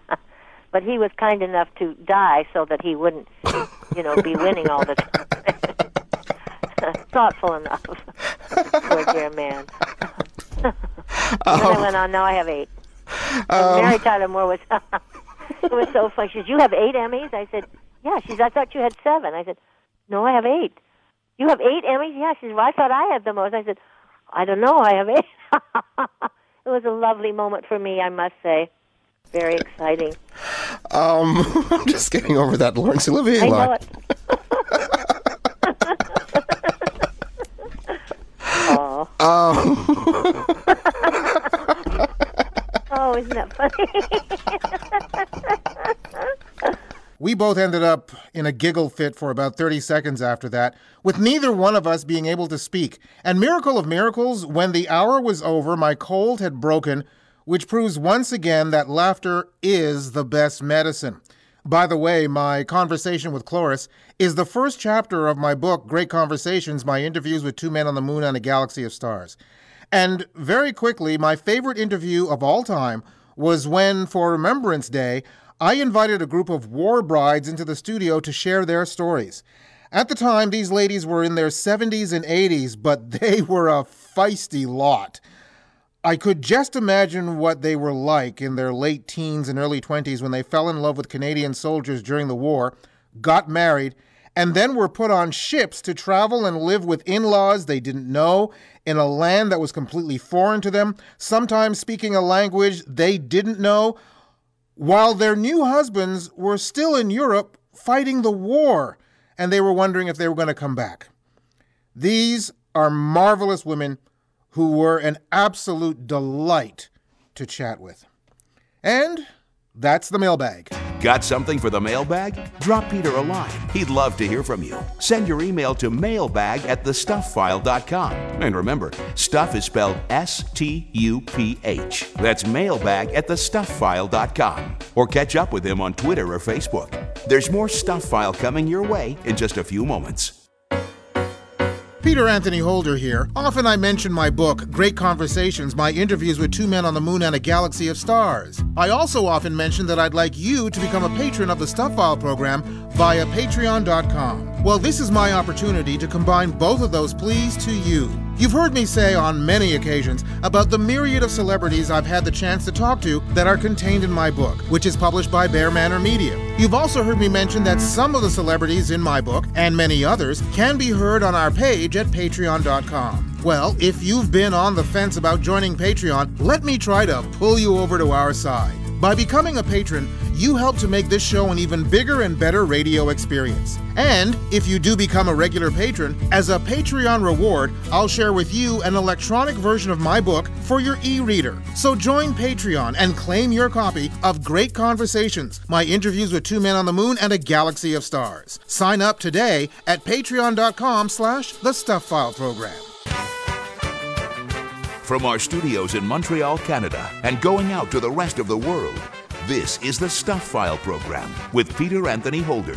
But he was kind enough to die so that he wouldn't, you know, be winning all the time. Thoughtful enough. Poor dear man. And then I went on, now I have eight. Um, Mary Tyler Moore was, it was so funny. She said, you have eight Emmys? I said, yeah. She said, I thought you had seven. I said, no, I have eight. You have eight Emmys? Yeah. She said, well, I thought I had the most. I said, I don't know, I have eight. It was a lovely moment for me, I must say. Very exciting. Um, I'm just getting over that Laurence Olivier line. I know it. Oh. Um. Oh, isn't that funny? We both ended up in a giggle fit for about thirty seconds after that, with neither one of us being able to speak. And miracle of miracles, when the hour was over, my cold had broken, which proves once again that laughter is the best medicine. By the way, my conversation with Cloris is the first chapter of my book, Great Conversations, My Interviews with Two Men on the Moon and a Galaxy of Stars. And very quickly, my favorite interview of all time was when, for Remembrance Day, I invited a group of war brides into the studio to share their stories. At the time, these ladies were in their seventies and eighties, but they were a feisty lot. I could just imagine what they were like in their late teens and early twenties when they fell in love with Canadian soldiers during the war, got married, and then were put on ships to travel and live with in-laws they didn't know in a land that was completely foreign to them, sometimes speaking a language they didn't know, while their new husbands were still in Europe fighting the war, and they were wondering if they were going to come back. These are marvelous women who were an absolute delight to chat with. And that's the mailbag. Got something for the mailbag? Drop Peter a line. He'd love to hear from you. Send your email to mailbag at the stuff file dot com. And remember, stuff is spelled S T U P H. That's mailbag at the stuff file dot com. Or catch up with him on Twitter or Facebook. There's more Stuff File coming your way in just a few moments. Peter Anthony Holder here. Often I mention my book, Great Conversations, my interviews with two men on the moon and a galaxy of stars. I also often mention that I'd like you to become a patron of the Stuff File program via patreon dot com. Well, this is my opportunity to combine both of those pleas to you. You've heard me say on many occasions about the myriad of celebrities I've had the chance to talk to that are contained in my book, which is published by Bear Manor Media. You've also heard me mention that some of the celebrities in my book, and many others, can be heard on our page at patreon dot com. Well, if you've been on the fence about joining Patreon, let me try to pull you over to our side. By becoming a patron, you help to make this show an even bigger and better radio experience. And if you do become a regular patron, as a Patreon reward, I'll share with you an electronic version of my book for your e-reader. So join Patreon and claim your copy of Great Conversations, my interviews with two men on the moon and a galaxy of stars. Sign up today at patreon dot com slash the Stuff File program. From our studios in Montreal, Canada, and going out to the rest of the world, this is the Stuff File program with Peter Anthony Holder.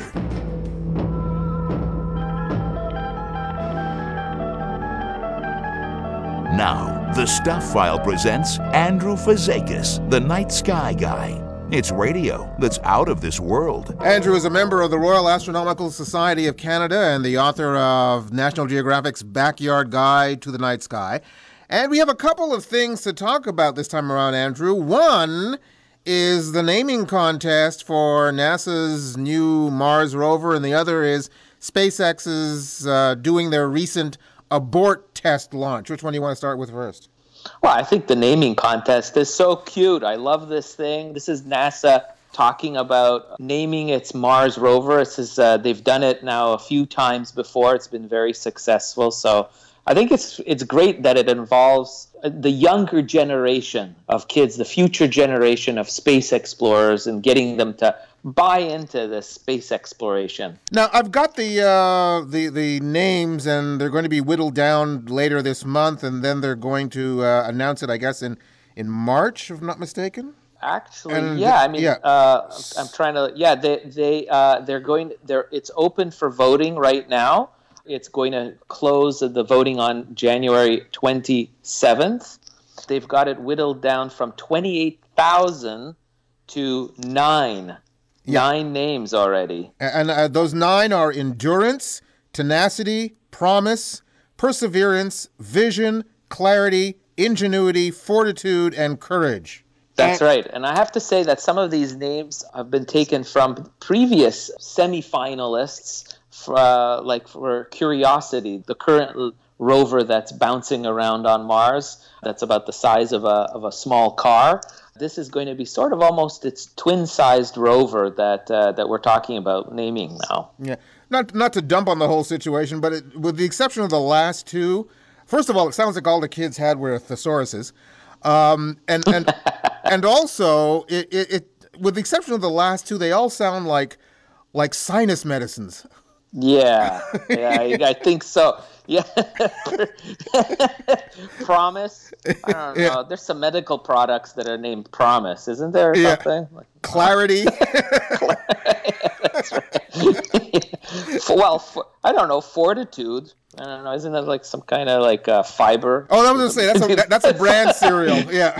Now, the Stuff File presents Andrew Fazekas, the Night Sky Guy. It's radio that's out of this world. Andrew is a member of the Royal Astronomical Society of Canada and the author of National Geographic's Backyard Guide to the Night Sky. And we have a couple of things to talk about this time around, Andrew. One is the naming contest for NASA's new Mars rover, and the other is SpaceX's uh, doing their recent abort test launch. Which one do you want to start with first? Well, I think the naming contest is so cute. I love this thing. This is NASA talking about naming its Mars rover. This is, uh, they've done it now a few times before. It's been very successful. So I think it's it's great that it involves the younger generation of kids, the future generation of space explorers, and getting them to buy into this space exploration. Now, I've got the uh, the the names, and they're going to be whittled down later this month, and then they're going to uh, announce it, I guess, in, in March, if I'm not mistaken. Actually, and yeah. I mean, yeah. Uh, I'm trying to. Yeah, they they uh, they're going. They're it's open for voting right now. It's going to close the voting on January twenty-seventh. They've got it whittled down from twenty-eight thousand to nine. Yeah. Nine names already. And uh, those nine are endurance, tenacity, promise, perseverance, vision, clarity, ingenuity, fortitude, and courage. That's right. And I have to say that some of these names have been taken from previous semifinalists. For, uh, like for Curiosity, the current rover that's bouncing around on Mars, that's about the size of a of a small car. This is going to be sort of almost its twin-sized rover that uh, that we're talking about naming now. Yeah, not not to dump on the whole situation, but it, with the exception of the last two, first of all, it sounds like all the kids had were thesauruses, um, and and and also it, it, it with the exception of the last two, they all sound like like sinus medicines. Yeah, yeah, I, I think so. Yeah, Promise. I don't know. Yeah. There's some medical products that are named Promise, isn't there? Or yeah. Something? Like, Clarity. That's right. Well, for, I don't know. Fortitude. I don't know. Isn't that like some kind of like uh, fiber? Oh, I was gonna say that's a, that, that's a brand cereal. Yeah.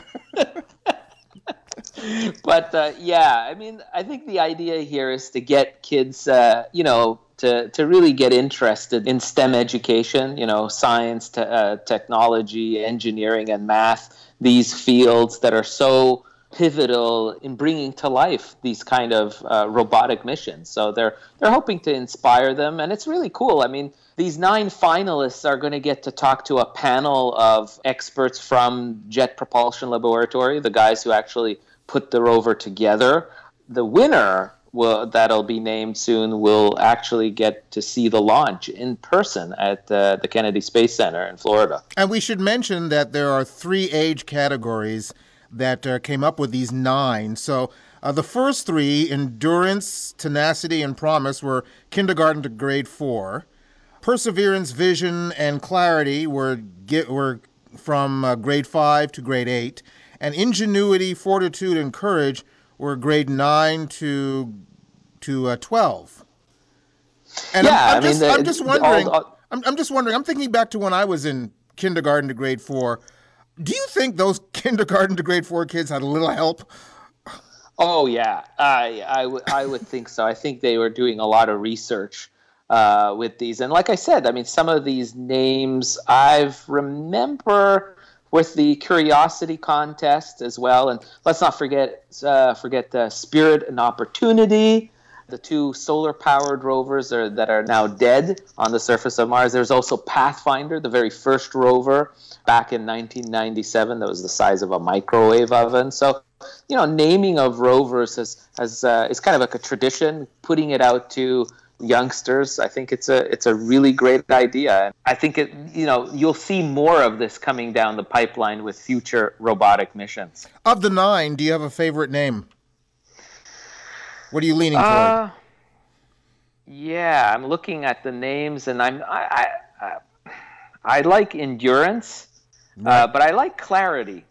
But uh, yeah, I mean, I think the idea here is to get kids, uh, you know, to to really get interested in STEM education, you know, science, te- uh, technology, engineering, and math, these fields that are so pivotal in bringing to life these kind of uh, robotic missions. So they're they're hoping to inspire them, and it's really cool. I mean, these nine finalists are going to get to talk to a panel of experts from Jet Propulsion Laboratory, the guys who actually put the rover together. The winner will, that'll be named soon will actually get to see the launch in person at uh, the Kennedy Space Center in Florida. And we should mention that there are three age categories that uh, came up with these nine. So uh, the first three, endurance, tenacity, and promise, were kindergarten to grade four. Perseverance, vision, and clarity were get, were from uh, grade five to grade eight. And ingenuity, fortitude, and courage were grade nine to to uh, twelve. And yeah, I'm, I'm I mean, just the, I'm just wondering all, all, I'm, I'm just wondering, I'm thinking back to when I was in kindergarten to grade four. Do you think those kindergarten to grade four kids had a little help? Oh, yeah, I, I, w- I would think so. I think they were doing a lot of research uh, with these. And like I said, I mean, some of these names I remember with the Curiosity contest as well. And let's not forget uh, forget the Spirit and Opportunity, the two solar-powered rovers are, that are now dead on the surface of Mars. There's also Pathfinder, the very first rover back in nineteen ninety-seven that was the size of a microwave oven. So, you know, naming of rovers has, has uh, is kind of like a tradition, putting it out to youngsters. I think it's a it's a really great idea. I think it you know you'll see more of this coming down the pipeline with future robotic missions. Of the nine, do you have a favorite name? What are you leaning toward? Uh, yeah, I'm looking at the names, and I'm I I, I like Endurance, right. uh, but I like Clarity.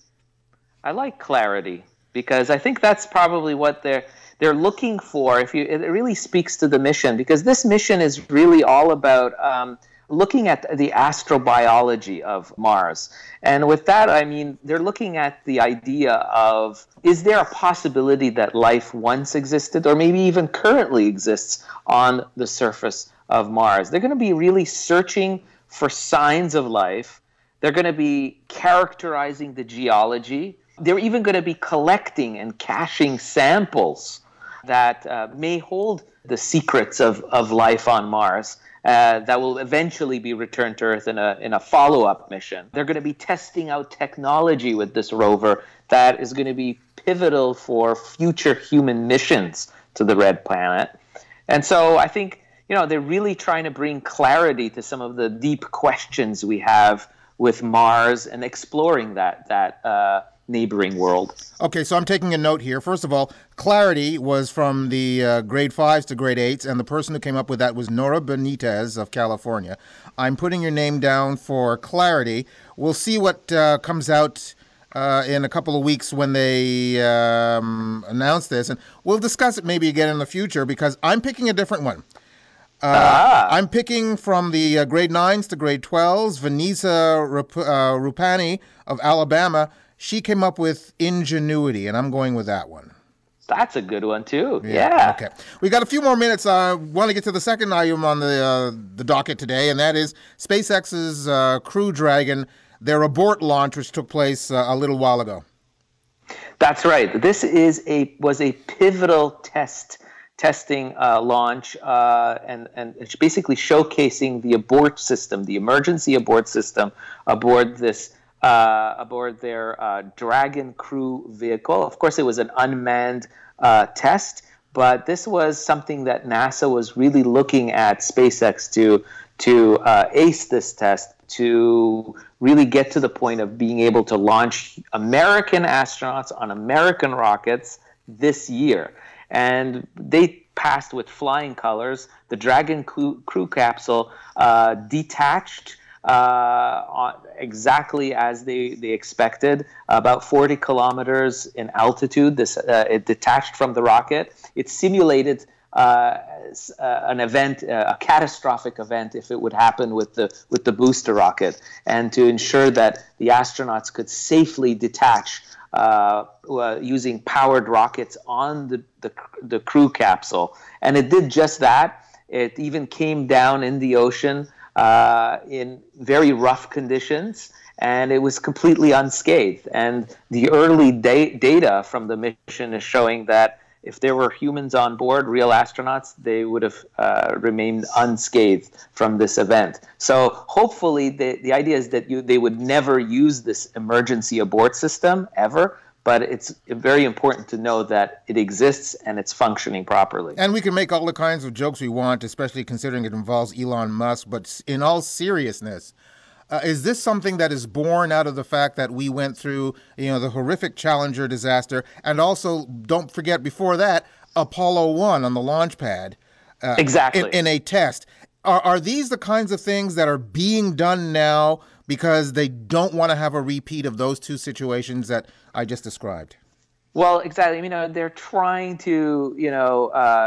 I like Clarity because I think that's probably what they're they're looking for. If you, it really speaks to the mission, because this mission is really all about um, looking at the astrobiology of Mars. And with that, I mean, they're looking at the idea of, is there a possibility that life once existed or maybe even currently exists on the surface of Mars? They're going to be really searching for signs of life. They're going to be characterizing the geology. They're even going to be collecting and caching samples that uh, may hold the secrets of, of life on Mars. Uh, that will eventually be returned to Earth in a in a follow-up mission. They're going to be testing out technology with this rover that is going to be pivotal for future human missions to the Red Planet. And so I think, you know, they're really trying to bring clarity to some of the deep questions we have with Mars and exploring that that uh, neighboring world. Okay, so I'm taking a note here. First of all, Clarity was from the uh, grade fives to grade eights, and the person who came up with that was Nora Benitez of California. I'm putting your name down for Clarity. We'll see what uh, comes out uh, in a couple of weeks when they um, announce this, and we'll discuss it maybe again in the future, because I'm picking a different one. Uh, ah. I'm picking from the uh, grade nines to grade twelves, Vanessa Rup- uh, Rupani of Alabama. She came up with Ingenuity, and I'm going with that one. That's a good one, too. Yeah. yeah. Okay. We got a few more minutes. I uh, want to get to the second item on the uh, the docket today, and that is SpaceX's uh, Crew Dragon, their abort launch, which took place uh, a little while ago. That's right. This is a was a pivotal test testing uh, launch, uh, and and it's basically showcasing the abort system, the emergency abort system aboard this. Uh, aboard their uh, Dragon crew vehicle. Of course, it was an unmanned uh, test, but this was something that NASA was really looking at SpaceX to to uh, ace this test, to really get to the point of being able to launch American astronauts on American rockets this year. And they passed with flying colors. The Dragon crew, crew capsule uh, detached Uh, on, exactly as they, they expected, about forty kilometers in altitude. This uh, it detached from the rocket. It simulated uh, uh, an event, uh, a catastrophic event, if it would happen with the with the booster rocket, and to ensure that the astronauts could safely detach uh, uh, using powered rockets on the, the the crew capsule. And it did just that. It even came down in the ocean Uh, in very rough conditions, and it was completely unscathed. And the early da- data from the mission is showing that if there were humans on board, real astronauts, they would have uh, remained unscathed from this event. So hopefully the, the idea is that you, they would never use this emergency abort system ever, but it's very important to know that it exists and it's functioning properly. And we can make all the kinds of jokes we want, especially considering it involves Elon Musk. But in all seriousness, uh, is this something that is born out of the fact that we went through, you know, the horrific Challenger disaster, and also, don't forget, before that, Apollo one on the launch pad? Uh, exactly. In, in a test. Are, are these the kinds of things that are being done now because they don't want to have a repeat of those two situations that I just described? Well, exactly. You know, they're trying to, you know, uh,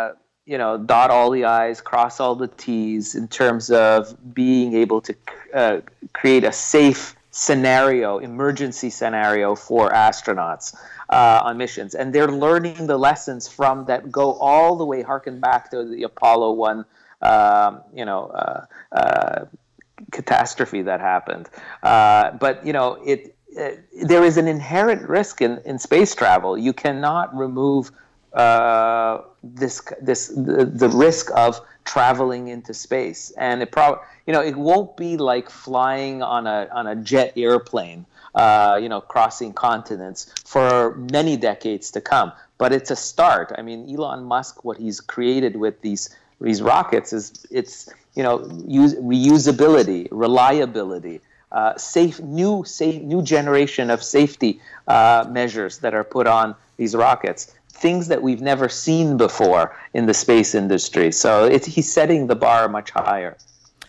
you know, dot all the I's, cross all the T's in terms of being able to uh, create a safe scenario, emergency scenario for astronauts uh, on missions. And they're learning the lessons from that go all the way, harken back to the Apollo one, um, you know, uh, uh, catastrophe that happened. Uh, but, you know, it, it there is an inherent risk in, in space travel. You cannot remove uh, this this the, the risk of traveling into space, and it probably you know it won't be like flying on a on a jet airplane, uh, you know, crossing continents for many decades to come. But it's a start. I mean, Elon Musk, what he's created with these these rockets is it's you know use, reusability, reliability, uh, safe new safe new generation of safety uh, measures that are put on these rockets. Things that we've never seen before in the space industry. So it's, he's setting the bar much higher.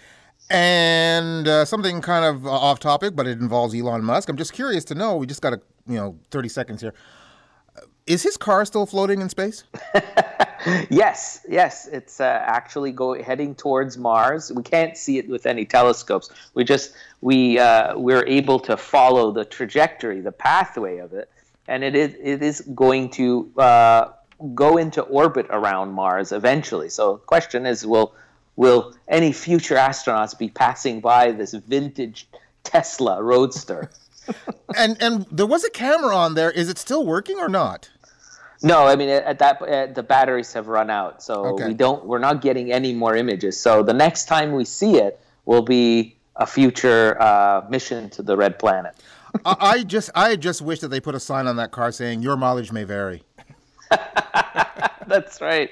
And uh, something kind of uh, off topic, but it involves Elon Musk. I'm just curious to know, we just got a, you know, thirty seconds here. Uh, is his car still floating in space? Yes, yes. It's uh, actually go heading towards Mars. We can't see it with any telescopes. We just, we, uh, we're able to follow the trajectory, the pathway of it. And it is it is going to uh, go into orbit around Mars eventually. So the question is, will will any future astronauts be passing by this vintage Tesla Roadster? and and there was a camera on there. Is it still working or not? No, I mean at that uh, the batteries have run out, so Okay. we don't we're not getting any more images. So the next time we see it will be a future uh, mission to the Red Planet. I, I just I just wish that they put a sign on that car saying your mileage may vary. That's right.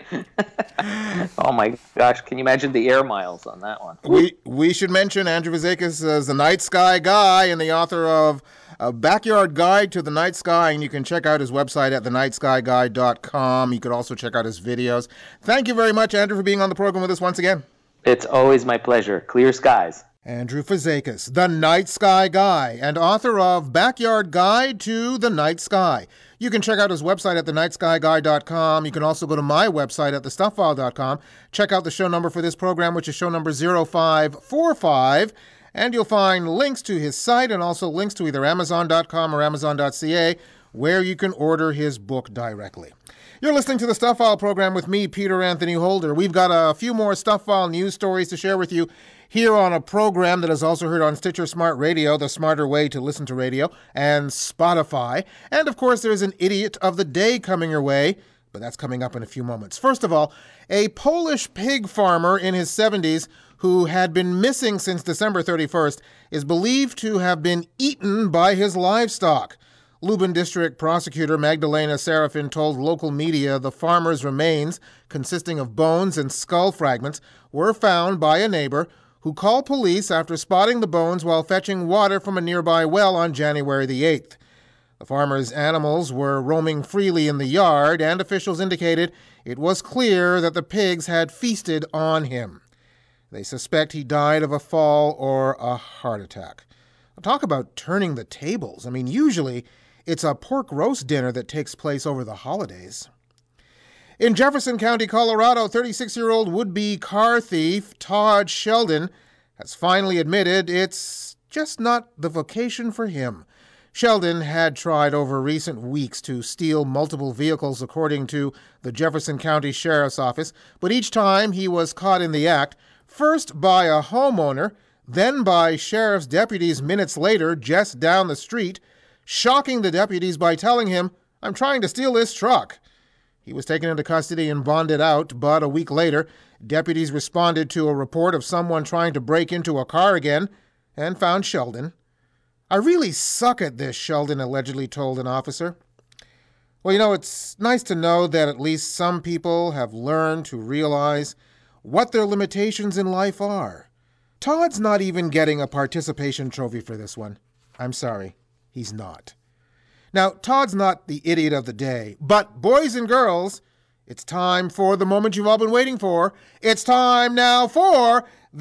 Oh my gosh, can you imagine the air miles on that one? We we should mention Andrew Fazekas as the Night Sky Guy and the author of A Backyard Guide to the Night Sky, and you can check out his website at the night sky guide dot com. You could also check out his videos. Thank you very much, Andrew, for being on the program with us once again. It's always my pleasure. Clear skies. Andrew Fazekas, the Night Sky Guy, and author of Backyard Guide to the Night Sky. You can check out his website at the night sky guide dot com. You can also go to my website at the stuff file dot com. Check out the show number for this program, which is show number zero five four five, and you'll find links to his site and also links to either amazon dot com or amazon dot c a, where you can order his book directly. You're listening to the Stuff File program with me, Peter Anthony Holder. We've got a few more Stuff File news stories to share with you here on a program that is also heard on Stitcher Smart Radio, the smarter way to listen to radio, and Spotify. And, of course, there's an Idiot of the Day coming your way, but that's coming up in a few moments. First of all, a Polish pig farmer in his seventies who had been missing since December thirty-first is believed to have been eaten by his livestock. Lubin District Prosecutor Magdalena Serafin told local media the farmer's remains, consisting of bones and skull fragments, were found by a neighbor who called police after spotting the bones while fetching water from a nearby well on January the eighth. The farmer's animals were roaming freely in the yard, and officials indicated it was clear that the pigs had feasted on him. They suspect he died of a fall or a heart attack. Talk about turning the tables. I mean, usually it's a pork roast dinner that takes place over the holidays. In Jefferson County, Colorado, thirty-six-year-old would-be car thief Todd Sheldon has finally admitted it's just not the vocation for him. Sheldon had tried over recent weeks to steal multiple vehicles, according to the Jefferson County Sheriff's Office, but each time he was caught in the act, first by a homeowner, then by sheriff's deputies minutes later just down the street, shocking the deputies by telling him, "I'm trying to steal this truck." He was taken into custody and bonded out, but a week later, deputies responded to a report of someone trying to break into a car again and found Sheldon. "I really suck at this," Sheldon allegedly told an officer. Well, you know, it's nice to know that at least some people have learned to realize what their limitations in life are. Todd's not even getting a participation trophy for this one. I'm sorry, he's not. Now, Todd's not the idiot of the day, but boys and girls, it's time for the moment you've all been waiting for. It's time now for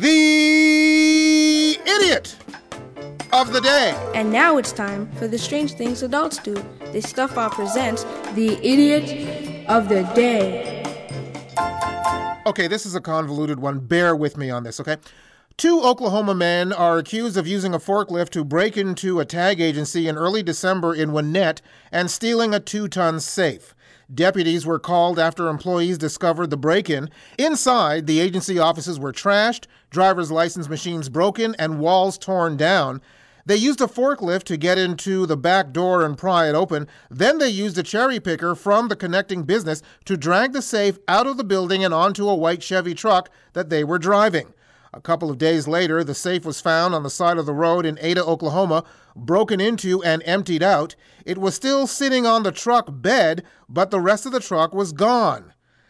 the Idiot of the Day. And now it's time for the Strange Things Adults Do. This Stuff File presents the Idiot of the Day. Okay, this is a convoluted one. Bear with me on this, okay? Two Oklahoma men are accused of using a forklift to break into a tag agency in early December in Winnett and stealing a two-ton safe. Deputies were called after employees discovered the break-in. Inside, the agency offices were trashed, driver's license machines broken, and walls torn down. They used a forklift to get into the back door and pry it open. Then they used a cherry picker from the connecting business to drag the safe out of the building and onto a white Chevy truck that they were driving. A couple of days later, the safe was found on the side of the road in Ada, Oklahoma, broken into and emptied out. It was still sitting on the truck bed, but the rest of the truck was gone.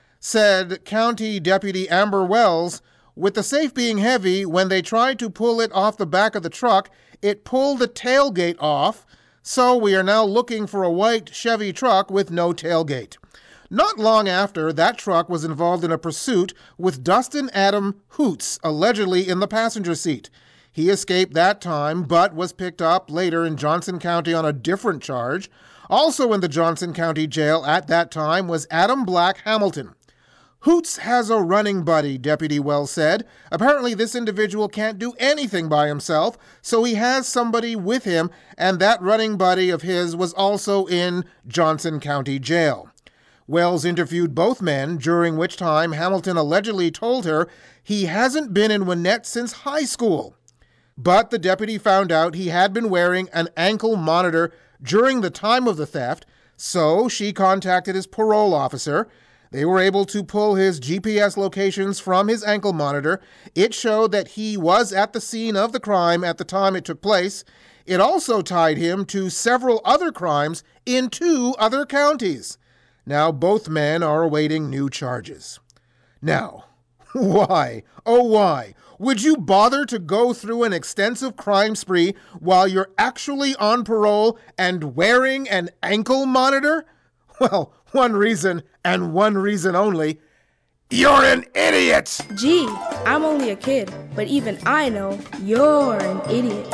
Said County Deputy Amber Wells, with the safe being heavy, when they tried to pull it off the back of the truck, it pulled the tailgate off, so we are now looking for a white Chevy truck with no tailgate. Not long after, that truck was involved in a pursuit with Dustin Adam Hoots, allegedly in the passenger seat. He escaped that time, but was picked up later in Johnson County on a different charge. Also in the Johnson County Jail at that time was Adam Black Hamilton. Hoots has a running buddy, Deputy Wells said. Apparently this individual can't do anything by himself, so he has somebody with him, and that running buddy of his was also in Johnson County Jail. Wells interviewed both men, during which time Hamilton allegedly told her he hasn't been in Winnett since high school. But the deputy found out he had been wearing an ankle monitor during the time of the theft, so she contacted his parole officer. They were able to pull his G P S locations from his ankle monitor. It showed that he was at the scene of the crime at the time it took place. It also tied him to several other crimes in two other counties. Now both men are awaiting new charges. Now, why, oh why, would you bother to go through an extensive crime spree while you're actually on parole and wearing an ankle monitor? Well, one reason, and one reason only. You're an idiot! Gee, I'm only a kid, but even I know you're an idiot.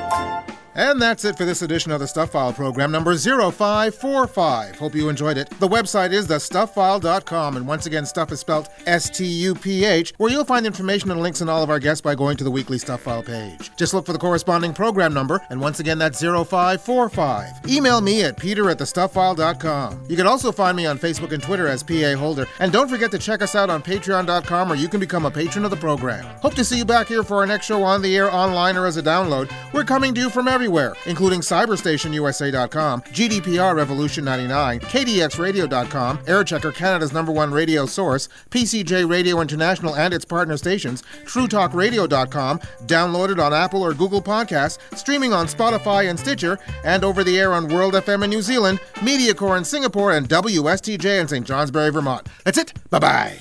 And that's it for this edition of the Stuff File program, number zero five four five. Hope you enjoyed it. The website is the stuff file dot com, and once again, stuff is spelled S T U P H, where you'll find information and links on all of our guests by going to the weekly Stuff File page. Just look for the corresponding program number, and once again, that's zero five four five. Email me at peter at the stuff file dot com. You can also find me on Facebook and Twitter as P A Holder, and don't forget to check us out on patreon dot com, where you can become a patron of the program. Hope to see you back here for our next show on the air, online, or as a download. We're coming to you from everywhere, including cyberstation U S A dot com, G D P R Revolution ninety-nine, K D X radio dot com, Airchecker Canada's number one radio source, P C J Radio International and its partner stations, true talk radio dot com, downloaded on Apple or Google Podcasts, streaming on Spotify and Stitcher, and over the air on World F M in New Zealand, MediaCore in Singapore, and W S T J in Saint Johnsbury, Vermont. That's it. Bye-bye.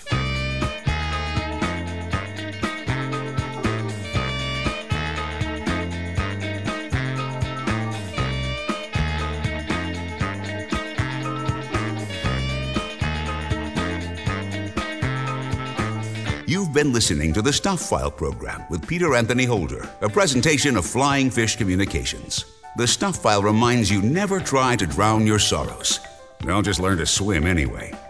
You've been listening to the Stuff File program with Peter Anthony Holder, a presentation of Flying Fish Communications. The Stuff File reminds you never try to drown your sorrows. They'll just learn to swim anyway.